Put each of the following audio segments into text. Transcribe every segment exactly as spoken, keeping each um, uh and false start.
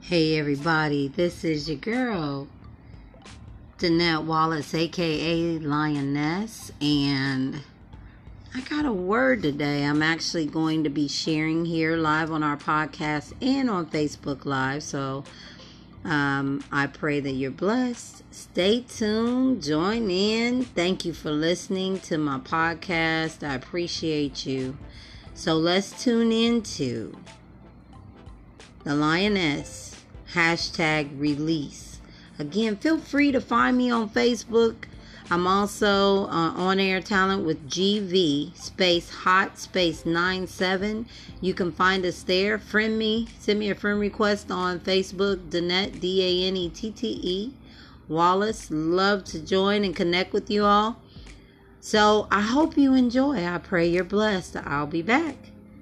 Hey everybody, this is your girl, Danette Wallace, aka Lioness, and I got a word today. I'm actually going to be sharing here live on our podcast and on Facebook Live, so um, I pray that you're blessed. Stay tuned, join in. Thank you for listening to my podcast. I appreciate you. So let's tune into the Lioness hashtag release. Again, feel free to find me on Facebook. I'm also uh, on air talent with G V space hot space nine seven. You can find us there. Friend me, send me a friend request on Facebook. Danette, D A N E T T E Wallace. Love to join and connect with you all. So I hope you enjoy. I pray you're blessed. I'll be back.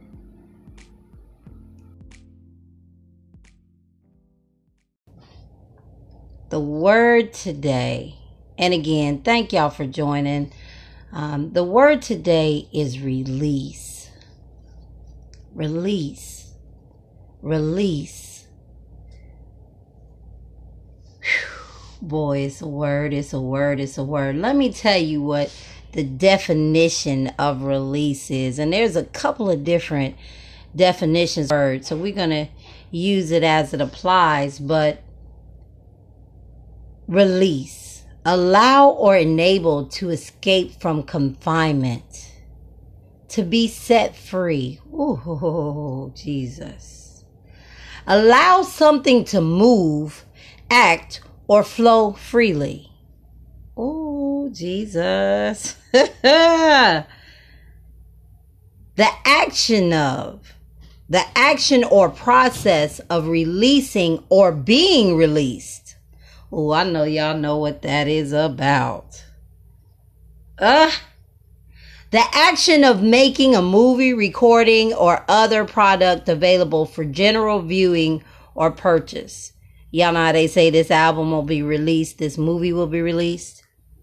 The word today, and again, thank y'all for joining. Um, the word today is release. Release. Release. Whew. Boy, it's a word, it's a word, it's a word. Let me tell you what the definition of release is. And there's a couple of different definitions of words, so we're going to use it as it applies, but release. Allow or enable to escape from confinement. To be set free. Ooh, Jesus. Allow something to move, act, or flow freely. Oh, Jesus. The action of, the action or process of releasing or being released. Oh, I know y'all know what that is about. Uh, the action of making a movie, recording, or other product available for general viewing or purchase. Y'all know how they say this album will be released, this movie will be released.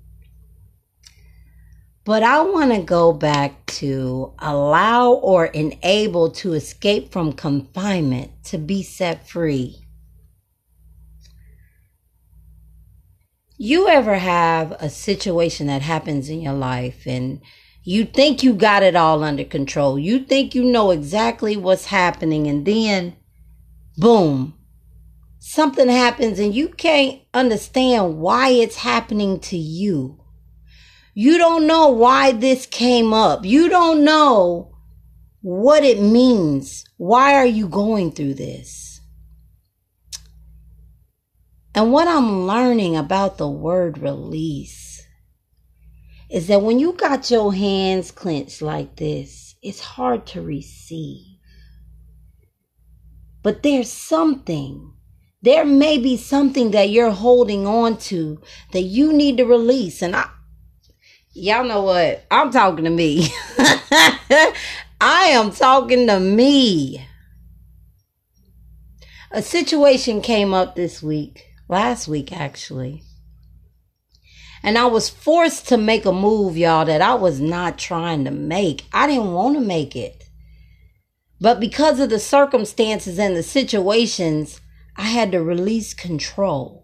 But I want to go back to allow or enable to escape from confinement, to be set free. You ever have a situation that happens in your life and you think you got it all under control? You think you know exactly what's happening, and then, boom, something happens and you can't understand why it's happening to you. You don't know why this came up. You don't know what it means. Why are you going through this? And what I'm learning about the word release is that when you got your hands clenched like this, it's hard to receive. But there's something, there may be something that you're holding on to that you need to release. And I, y'all know what? I'm talking to me. I am talking to me. A situation came up this week. Last week, actually. And I was forced to make a move, y'all, that I was not trying to make. I didn't want to make it. But because of the circumstances and the situations, I had to release control.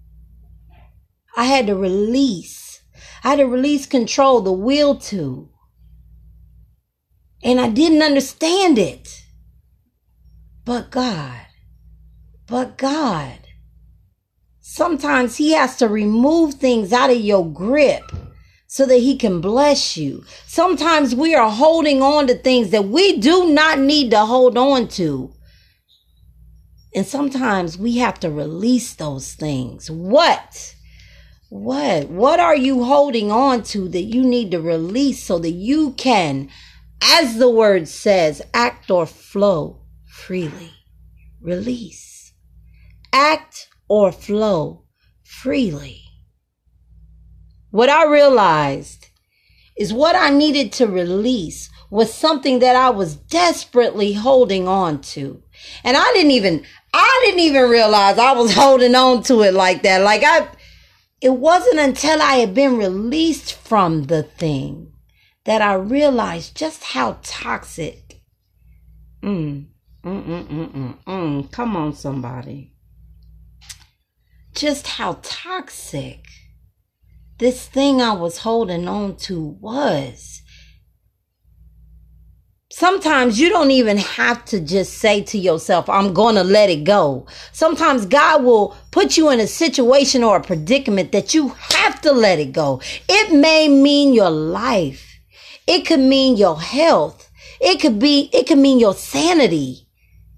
I had to release. I had to release control, the will to. And I didn't understand it. But God. But God. Sometimes he has to remove things out of your grip so that he can bless you. Sometimes we are holding on to things that we do not need to hold on to. And sometimes we have to release those things. What? What? What are you holding on to that you need to release so that you can, as the word says, act or flow freely? Release. Act or flow freely. What I realized is what I needed to release was something that I was desperately holding on to. And I didn't even, I didn't even realize I was holding on to it like that. Like I, it wasn't until I had been released from the thing that I realized just how toxic. Mm, mm, mm, mm, mm, mm. Come on, somebody. just how toxic this thing I was holding on to was. Sometimes you don't even have to just say to yourself, I'm going to let it go. Sometimes God will put you in a situation or a predicament that you have to let it go. It may mean your life. It could mean your health. It could be, it could mean your sanity.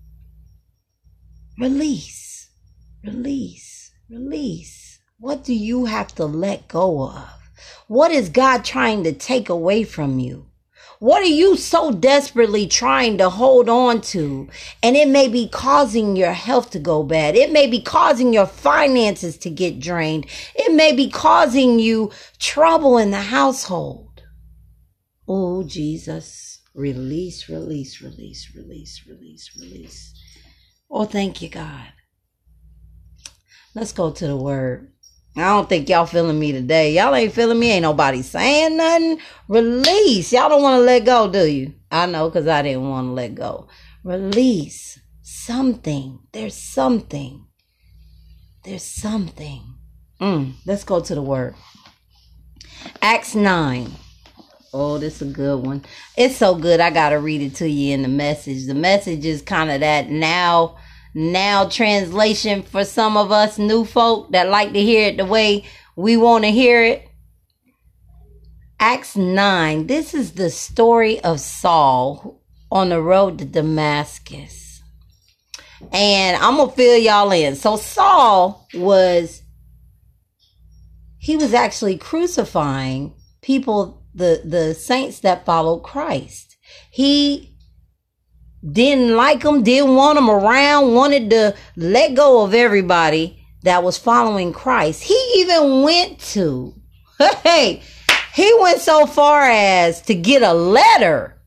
Release, release, release. What do you have to let go of? What is God trying to take away from you? What are you so desperately trying to hold on to? And it may be causing your health to go bad. It may be causing your finances to get drained. It may be causing you trouble in the household. Oh, Jesus, release, release, release, release, release, release. Oh, thank you, God. Let's go to the word. I don't think y'all feeling me today. Y'all ain't feeling me. Ain't nobody saying nothing. Release. Y'all don't want to let go, do you? I know, because I didn't want to let go. Release something. There's something. There's something. Mm, let's go to the word. Acts nine. Oh, this is a good one. It's so good. I got to read it to you in the message. The message is kind of that now... Now translation for some of us new folk that like to hear it the way we want to hear it. Acts nine. This is the story of Saul on the road to Damascus. And I'm going to fill y'all in. So Saul was, he was actually crucifying people, the, the saints that followed Christ. He didn't like them, didn't want them around, wanted to let go of everybody that was following Christ. He even went to, hey, he went so far as to get a letter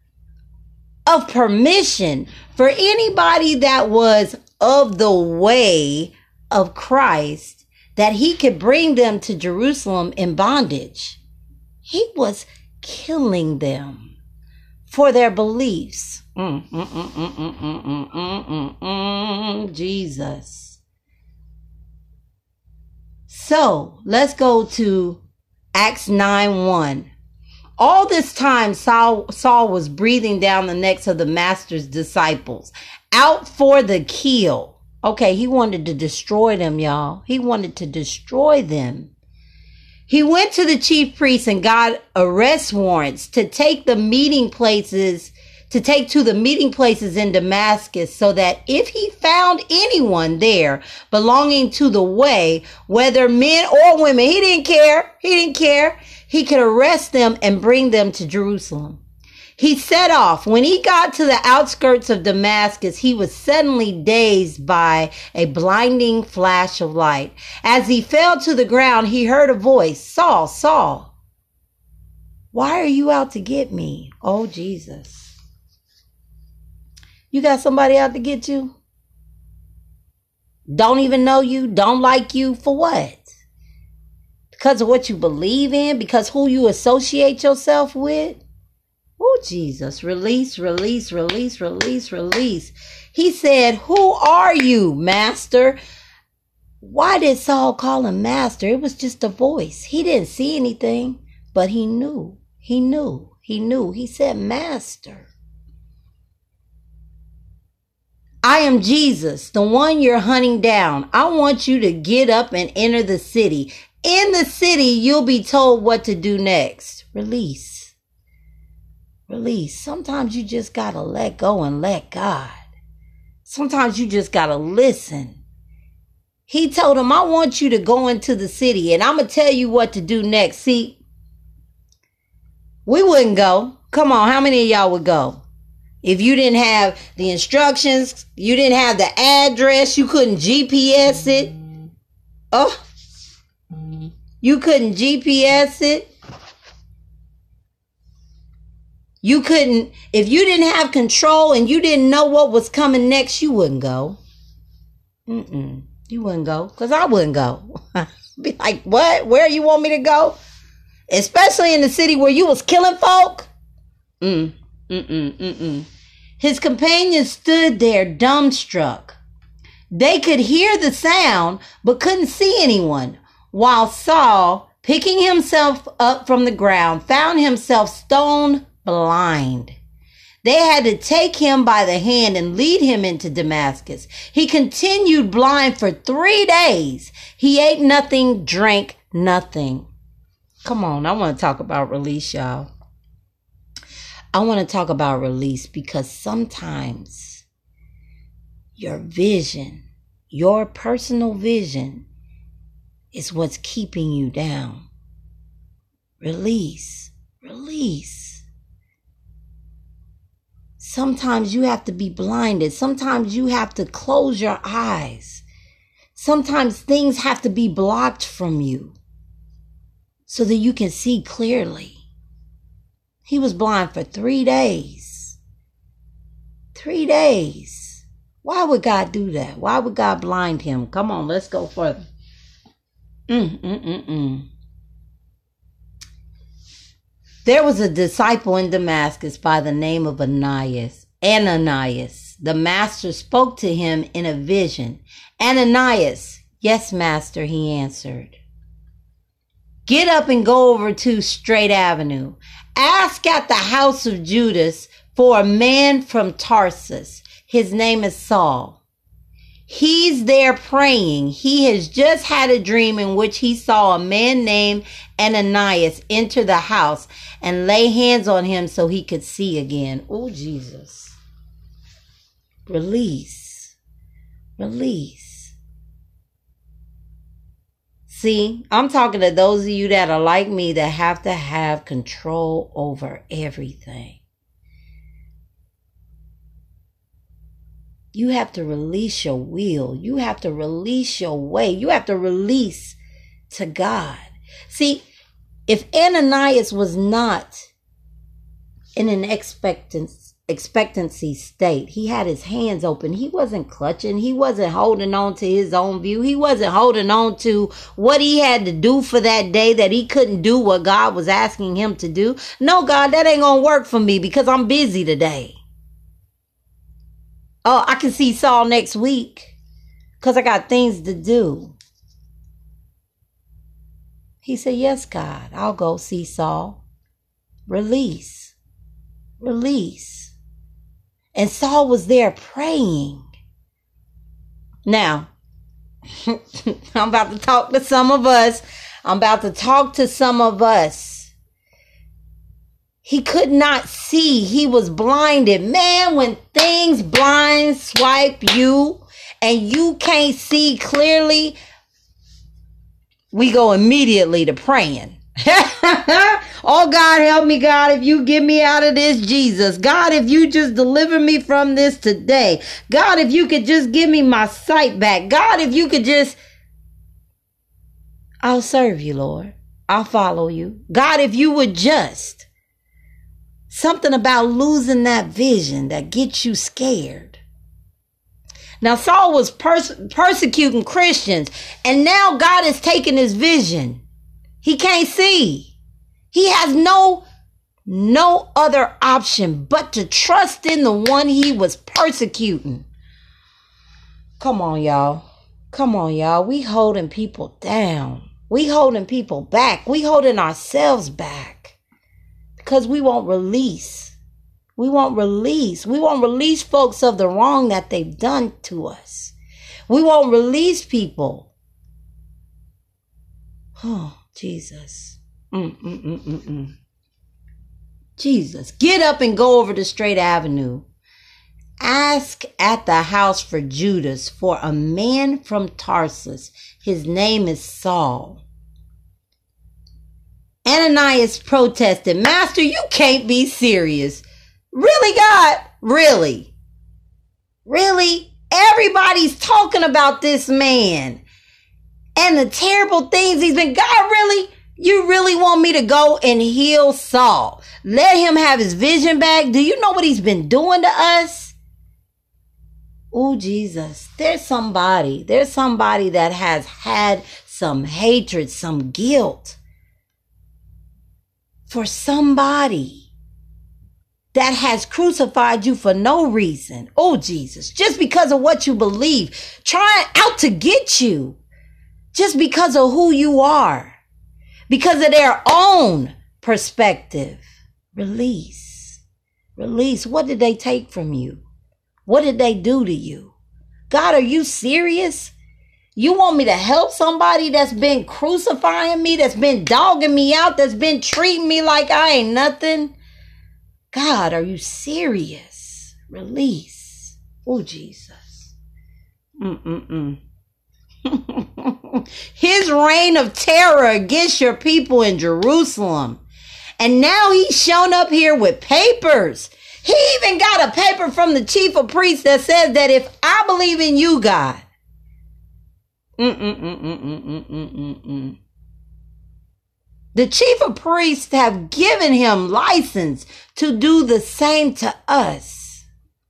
of permission for anybody that was of the way of Christ, that he could bring them to Jerusalem in bondage. He was killing them for their beliefs. Mm, mm, mm, mm, mm, mm, mm, mm, mm, mm, Jesus. So let's go to Acts nine one. All this time, Saul, Saul was breathing down the necks of the master's disciples, out for the kill. Okay, he wanted to destroy them, y'all. He wanted to destroy them. He went to the chief priests and got arrest warrants to take the meeting places to take to the meeting places in Damascus, so that if he found anyone there belonging to the way, whether men or women, he didn't care. He didn't care. He could arrest them and bring them to Jerusalem. He set off. When he got to the outskirts of Damascus, he was suddenly dazed by a blinding flash of light. As he fell to the ground, he heard a voice, Saul, Saul, why are you out to get me? Oh, Jesus. You got somebody out to get you? Don't even know you, don't like you, for what? Because of what you believe in? Because who you associate yourself with? Oh, Jesus, release, release, release, release, release. He said, who are you, master? Why did Saul call him master? It was just a voice. He didn't see anything, but he knew, he knew, he knew. He said, master. I am Jesus, the one you're hunting down. I want you to get up and enter the city. In the city, you'll be told what to do next. Release. Release. Sometimes you just got to let go and let God. Sometimes you just got to listen. He told him, I want you to go into the city and I'm going to tell you what to do next. See, we wouldn't go. Come on, how many of y'all would go? If you didn't have the instructions, you didn't have the address, you couldn't G P S it. Oh, you couldn't G P S it. You couldn't, if you didn't have control and you didn't know what was coming next, you wouldn't go. Mm-mm. You wouldn't go, because I wouldn't go. Be like, what? Where you want me to go? Especially in the city where you was killing folk? Mm. Mm-mm, mm-mm. His companion stood there dumbstruck. They could hear the sound, but couldn't see anyone, while Saul, picking himself up from the ground, found himself stone blind. They had to take him by the hand and lead him into Damascus. He continued blind for three days. He ate nothing, drank nothing. Come on, I want to talk about release, y'all. I want to talk about release because sometimes your vision, your personal vision, is what's keeping you down. Release, release. Sometimes you have to be blinded. Sometimes you have to close your eyes. Sometimes things have to be blocked from you so that you can see clearly. He was blind for three days. Three days. Why would God do that? Why would God blind him? Come on, let's go further. Mm, mm, mm, mm. There was a disciple in Damascus by the name of Ananias. Ananias. The master spoke to him in a vision. Ananias. Yes, master, he answered. Get up and go over to Straight Avenue. Ask at the house of Judas for a man from Tarsus. His name is Saul. He's there praying. He has just had a dream in which he saw a man named Ananias enter the house and lay hands on him so he could see again. Oh, Jesus. Release. Release. See, I'm talking to those of you that are like me that have to have control over everything. You have to release your will. You have to release your way. You have to release to God. See, if Ananias was not in an expectancy, expectancy state, he had his hands open. He wasn't clutching. He wasn't holding on to his own view. He wasn't holding on to what he had to do for that day, that he couldn't do what God was asking him to do. No, God, that ain't going to work for me because I'm busy today. Oh, I can see Saul next week because I got things to do. He said, yes, God, I'll go see Saul. Release. Release. And Saul was there praying. Now, I'm about to talk to some of us. I'm about to talk to some of us. He could not see. He was blinded. Man, when things blind swipe you and you can't see clearly, we go immediately to praying. Oh, God, help me, God, if you get me out of this, Jesus. God, if you just deliver me from this today. God, if you could just give me my sight back. God, if you could just... I'll serve you, Lord. I'll follow you. God, if you would just... Something about losing that vision that gets you scared. Now, Saul was pers- persecuting Christians, and now God is taking his vision. He can't see. He has no, no other option but to trust in the one he was persecuting. Come on, y'all. Come on, y'all. We holding people down. We holding people back. We holding ourselves back. Because we won't release. We won't release. We won't release folks of the wrong that they've done to us. We won't release people. Oh, Jesus. Mm, mm, mm, mm, mm. Jesus. Get up and go over to Straight Avenue. Ask at the house for Judas for a man from Tarsus. His name is Saul. Ananias protested, Master, you can't be serious. Really, God? Really? Really? Everybody's talking about this man and the terrible things he's been. God, really? You really want me to go and heal Saul? Let him have his vision back? Do you know what he's been doing to us? Oh, Jesus. There's somebody. There's somebody that has had some hatred, some guilt. For somebody. that has crucified you for no reason. Oh, Jesus, just because of what you believe, trying out to get you, just because of who you are, because of their own perspective. Release, release. What did they take from you? What did they do to you? God, are you serious? You want me to help somebody that's been crucifying me, that's been dogging me out, that's been treating me like I ain't nothing? God, are you serious? Release. Oh, Jesus. Mm-mm-mm. His reign of terror against your people in Jerusalem. And now he's shown up here with papers. He even got a paper from the chief of priests that says that if I believe in you, God. Mm-mm-mm-mm-mm-mm-mm-mm. The chief of priests have given him license to do the same to us.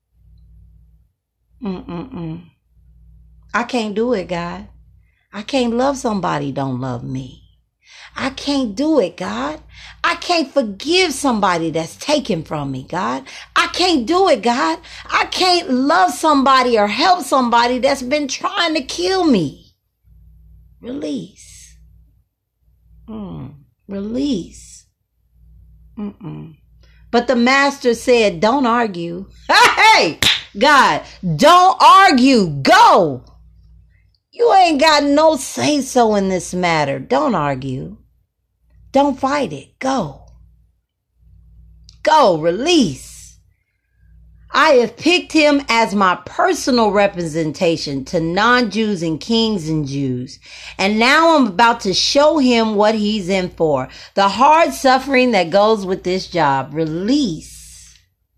Mm-mm-mm. I can't do it, God. I can't love somebody don't love me. I can't do it, God. I can't forgive somebody that's taken from me, God. I can't do it, God. I can't love somebody or help somebody that's been trying to kill me. Release. Mm. Release. Mm-mm. But the master said, don't argue. Hey, God, don't argue. Go. You ain't got no say-so in this matter. Don't argue. Don't fight it. Go. Go. Release. I have picked him as my personal representation to non-Jews and kings and Jews. And now I'm about to show him what he's in for. The hard suffering that goes with this job. Release.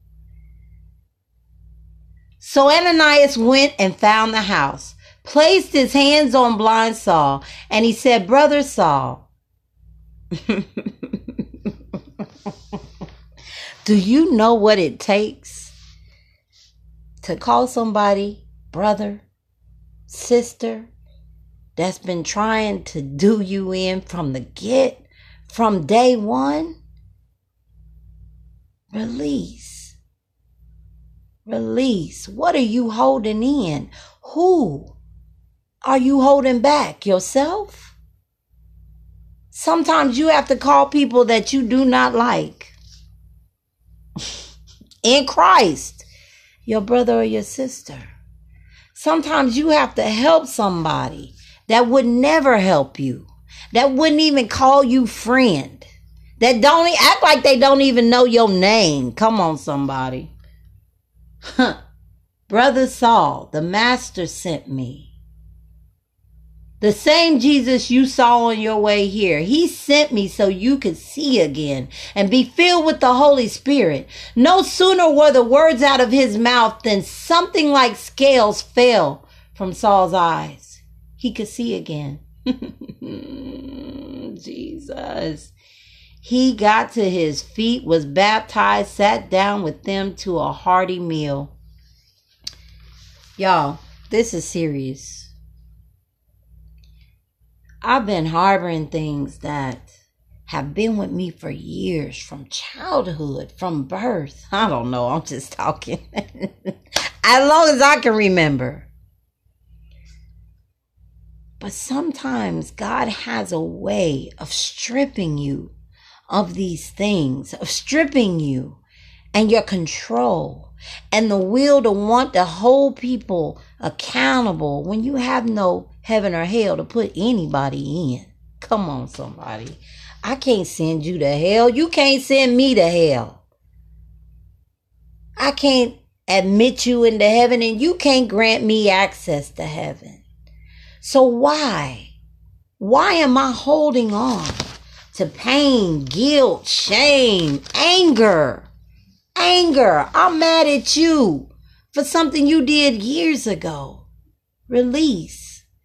So Ananias went and found the house, placed his hands on blind Saul, and he said, Brother Saul, do you know what it takes to call somebody brother, sister, that's been trying to do you in from the get, from day one? Release. Release. What are you holding in? Who are you holding back? Yourself? Sometimes you have to call people that you do not like in Christ. Your brother or your sister. Sometimes you have to help somebody that would never help you, that wouldn't even call you friend, that don't act like they don't even know your name. Come on, somebody. Huh. Brother Saul, the master sent me. The same Jesus you saw on your way here, he sent me so you could see again and be filled with the Holy Spirit. No sooner were the words out of his mouth than something like scales fell from Saul's eyes. He could see again. Jesus. He got to his feet, was baptized, sat down with them to a hearty meal. Y'all, this is serious. I've been harboring things that have been with me for years, from childhood, from birth. I don't know. I'm just talking. As long as I can remember. But sometimes God has a way of stripping you of these things, of stripping you and your control and the will to want to hold people accountable when you have no heaven or hell to put anybody in. Come on, somebody. I can't send you to hell. You can't send me to hell. I can't admit you into heaven, and you can't grant me access to heaven. So why? Why am I holding on to pain, guilt, shame, anger? Anger. I'm mad at you for something you did years ago. Release.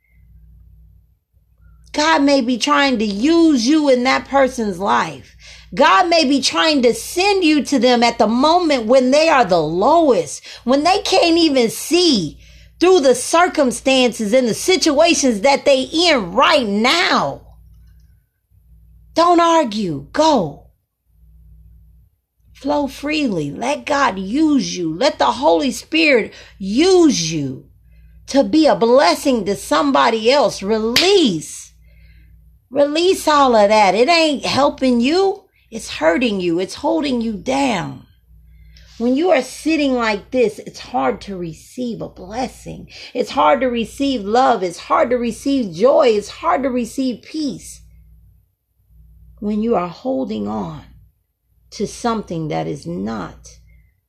God may be trying to use you in that person's life. God may be trying to send you to them at the moment when they are the lowest, when they can't even see through the circumstances and the situations that they in right now. Don't argue. Go. Flow freely. Let God use you. Let the Holy Spirit use you to be a blessing to somebody else. Release. Release all of that. It ain't helping you. It's hurting you. It's holding you down. When you are sitting like this, it's hard to receive a blessing. It's hard to receive love. It's hard to receive joy. It's hard to receive peace. When you are holding on to something that is not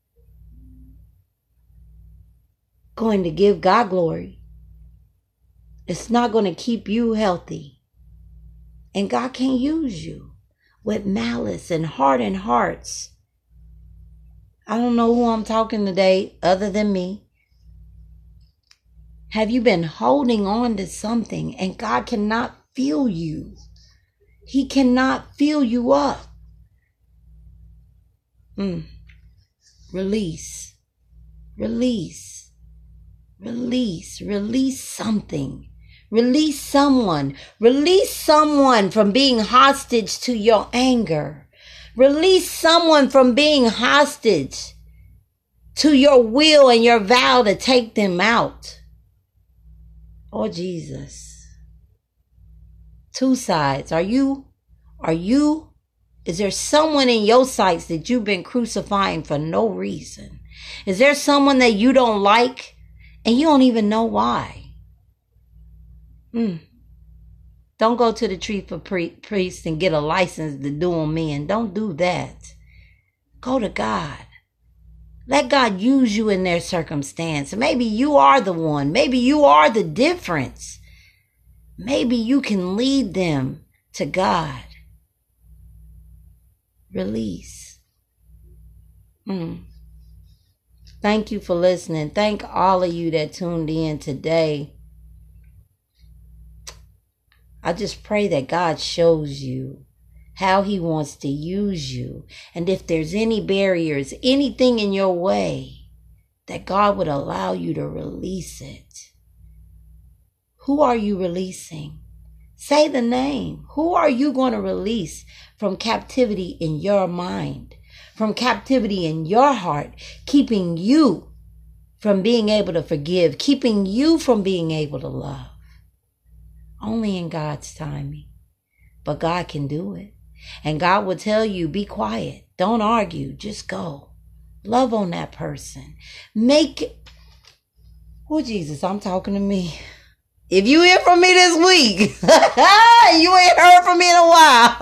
going to give God glory. It's not going to keep you healthy. And God can use you with malice and hardened hearts. I don't know who I'm talking today other than me. Have you been holding on to something and God cannot fill you? He cannot fill you up. Mm. Release. Release. Release. Release something. Release someone. Release someone from being hostage to your anger. Release someone from being hostage to your will and your vow to take them out. Oh, Jesus. Two sides. Are you, are you, is there someone in your sights that you've been crucifying for no reason? Is there someone that you don't like and you don't even know why? Hmm. Don't go to the tree for pre- priest and get a license to do them in. Don't do that. Go to God. Let God use you in their circumstance. Maybe you are the one. Maybe you are the difference. Maybe you can lead them to God. Release. Mm. Thank you for listening. Thank all of you that tuned in today. I just pray that God shows you how he wants to use you. And if there's any barriers, anything in your way, that God would allow you to release it. Who are you releasing? Say the name. Who are you going to release from captivity in your mind, from captivity in your heart, keeping you from being able to forgive, keeping you from being able to love? Only in God's timing. But God can do it. And God will tell you, be quiet. Don't argue. Just go. Love on that person. Make it. Oh, Jesus, I'm talking to me. If you hear from me this week, you ain't heard from me in a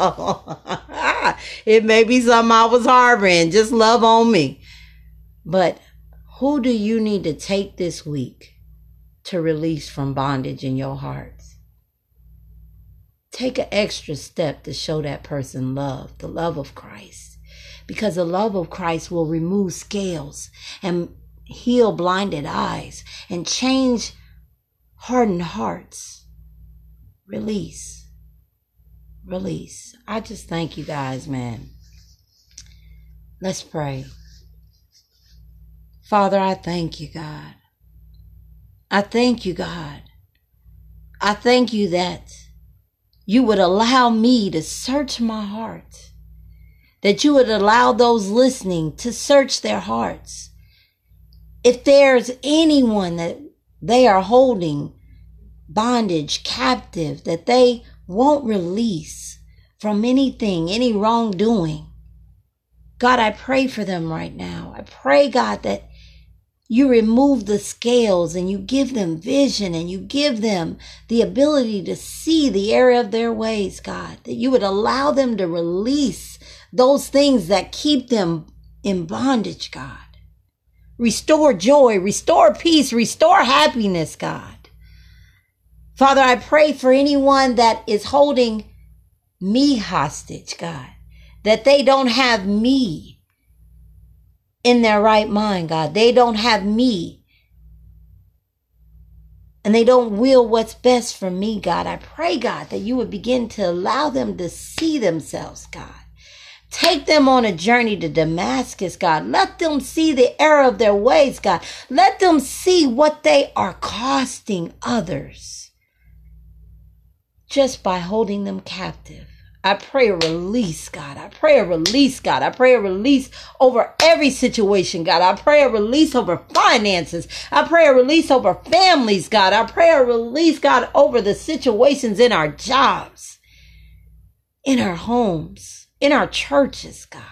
while. It may be something I was harboring. Just love on me. But who do you need to take this week to release from bondage in your hearts? Take an extra step to show that person love, the love of Christ. Because the love of Christ will remove scales and heal blinded eyes and change hardened hearts. Release. Release. I just thank you guys, man. Let's pray. Father, I thank you, God. I thank you, God. I thank you that you would allow me to search my heart. That you would allow those listening to search their hearts. If there's anyone that they are holding bondage captive, that they won't release from anything, any wrongdoing, God, I pray for them right now. I pray, God, that you remove the scales and you give them vision and you give them the ability to see the error of their ways, God, that you would allow them to release those things that keep them in bondage, God. Restore joy, restore peace, restore happiness, God. Father, I pray for anyone that is holding me hostage, God, that they don't have me in their right mind, God. They don't have me and they don't will what's best for me, God. I pray, God, that you would begin to allow them to see themselves, God. Take them on a journey to Damascus, God. Let them see the error of their ways, God. Let them see what they are costing others just by holding them captive. I pray a release, God. I pray a release, God. I pray a release over every situation, God. I pray a release over finances. I pray a release over families, God. I pray a release, God, over the situations in our jobs, in our homes, in our churches, God.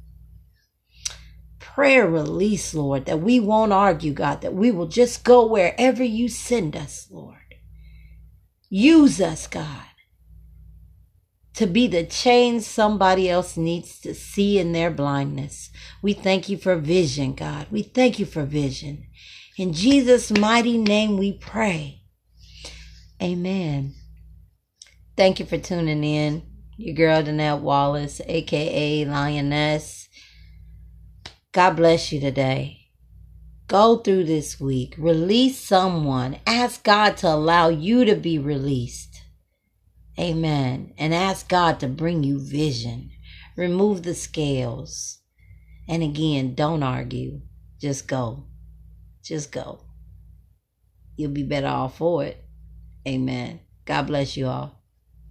Prayer release, Lord, that we won't argue, God, that we will just go wherever you send us, Lord. Use us, God, to be the change somebody else needs to see in their blindness. We thank you for vision, God. We thank you for vision. In Jesus' mighty name we pray. Amen. Thank you for tuning in. Your girl, Danette Wallace, a k a. Lioness. God bless you today. Go through this week. Release someone. Ask God to allow you to be released. Amen. And ask God to bring you vision. Remove the scales. And again, don't argue. Just go. Just go. You'll be better off for it. Amen. God bless you all.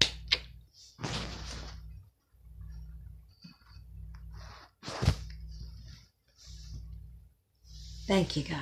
Thank you, God.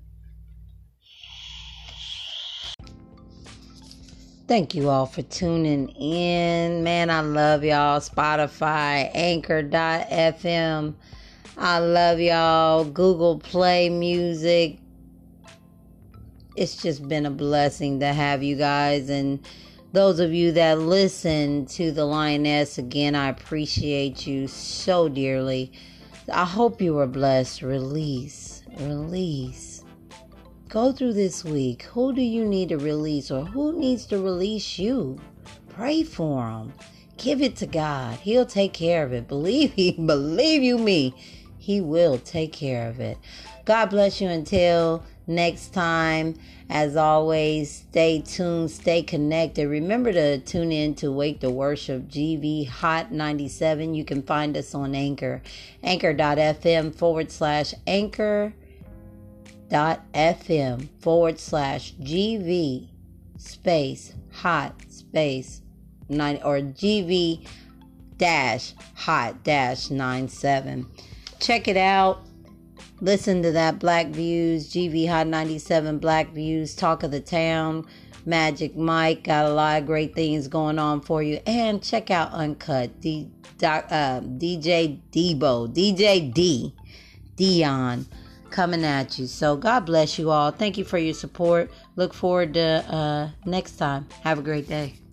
Thank you all for tuning in. Man, I love y'all. Spotify, Anchor dot f m. I love y'all. Google Play Music. It's just been a blessing to have you guys. And those of you that listen to the Lioness, again, I appreciate you so dearly. I hope you were blessed. Release. Release. Go through this week. Who do you need to release, or who needs to release you? Pray for them. Give it to God. He'll take care of it. Believe me, believe you me, He will take care of it. God bless you until next time. As always, stay tuned, stay connected. Remember to tune in to Wake the Worship G V Hot ninety-seven. You can find us on Anchor. Anchor dot f m forward slash Anchor. dot fm forward slash GV space hot space nine or GV dash hot dash nine seven. Check it out. Listen to that Black Views, G V Hot ninety-seven Black Views, Talk of the Town, Magic Mike, got a lot of great things going on for you. And check out Uncut, D, doc, uh, D J Debo, D J D, Dion, coming at you. So God bless you all. Thank you for your support. Look forward to uh, next time. Have a great day.